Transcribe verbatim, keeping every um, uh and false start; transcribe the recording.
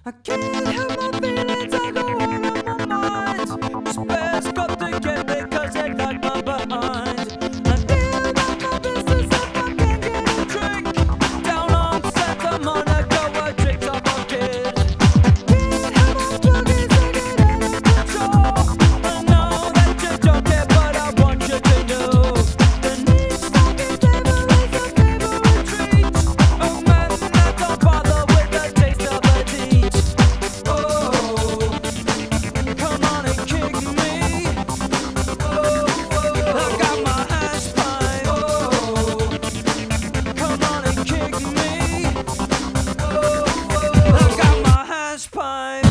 I can't help my feelings, I go all on my mind. Space got to get me cause they like my behind. I feel like my business if I can get a drink. Down on Santa Monica where drinks are for kids. Can't help my boogies, they get out of control. I know that you don't care but I want you to know. The neat stocking table is a favorite treat. Oh man, I don't bother with the taste of a teach. Oh, come on and kick me. Oh, I got my hash pipe. Oh, come on and kick me. Oh, I got my hash pipe.